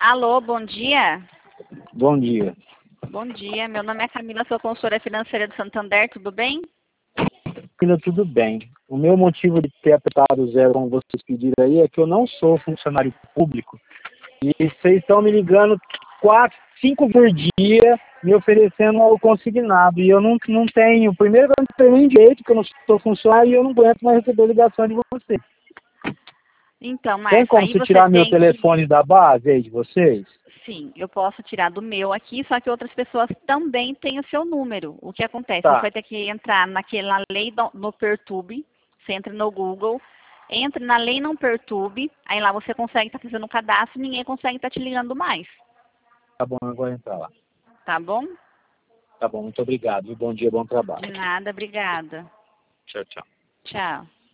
Alô, bom dia. Bom dia. Bom dia, meu nome é Camila, sou consultora financeira do Santander, tudo bem? Filha, tudo bem. O meu motivo de ter apertado zero, como vocês pediram aí, é que eu não sou funcionário público e vocês estão me ligando 4, 5 por dia, me oferecendo algo consignado. E eu não tenho, primeiro eu não tenho nem direito, porque eu não sou funcionário e eu não aguento mais receber ligação de vocês. Então, Tem Márcio, como aí você você tirar meu tem telefone que... da base aí de vocês? Sim, eu posso tirar do meu aqui, só que outras pessoas também têm o seu número. O que acontece? Você Tá, vai ter que entrar naquela lei no Perturbe, você entra no Google, entra na lei não perturbe, aí lá você consegue estar fazendo o cadastro e ninguém consegue estar te ligando mais, tá bom, eu vou entrar lá. tá bom? Tá bom, muito obrigado. Bom dia, bom De trabalho. nada, obrigada. Tchau, tchau. Tchau.